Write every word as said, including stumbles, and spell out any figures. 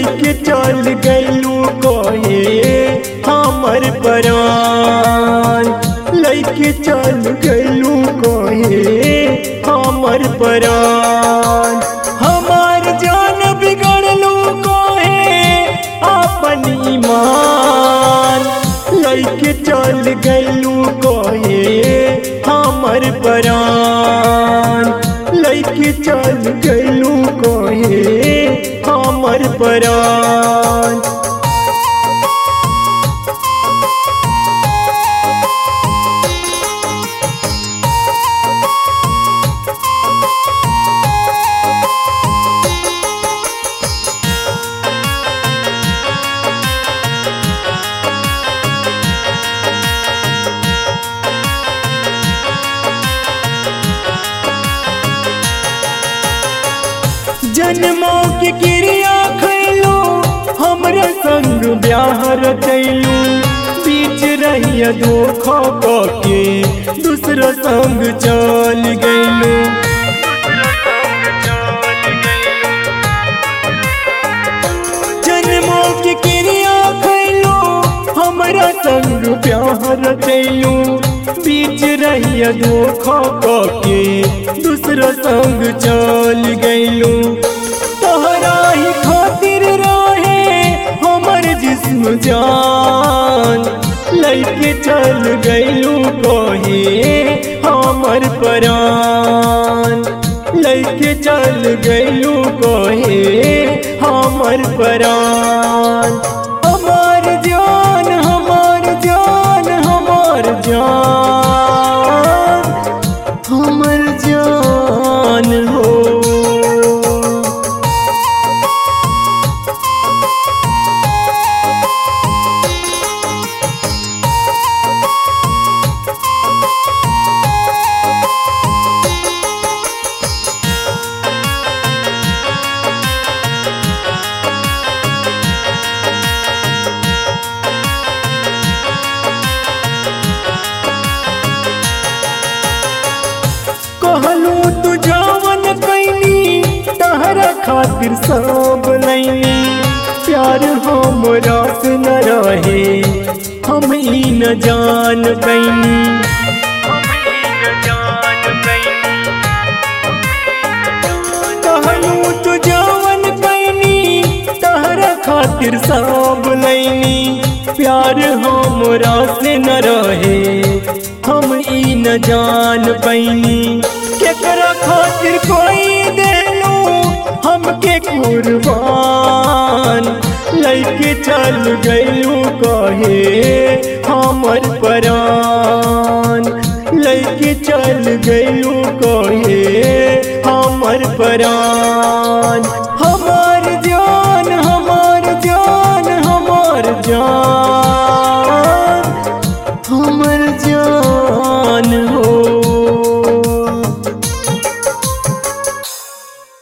लैके चल गइलू कहे हमर परान, लैके चल गइलू कहे हमर परान। हमार जान बिगड़लू कहे अपन ईमान, लैके चल गइलू कहे हमर परान, लैके चल गइलू कहे हमर परान। जन्मों की क्रिया खैलू हमरा संग ब्याह रचैलू, बीच रहिया धोखा के दूसरा संग चल गइलू। जन्मों की क्रिया खैलू हमरा संग ब्याह रचैलू, बीच रहिया धोखा के दूसरा संग चल गइलू। तोहरा ही खातिर रहे हमर जिस्म जान, लैके चल गइलू कहे हमर परान, लैके चल गइलू कहे हमर परान। हमार जान हमार जान हमार जान हमर जान हो। कहलू तू जवन कैनी तहरा खातिर सब लैनी, प्यार हमरा से न रहे हम ही न जान पैनी। कहलू तू जवन कैनी तहरा खातिर सब लैनी, प्यार हमरा से न रहे हम ई न जान पैनी। केकरा खातिर कोई देलू हमके कुर्बान, लैके चल गइलू कहे हमर परान, लैके चल गइलू कहे हमर परान। हमार जान हमार जान हमार जान हमर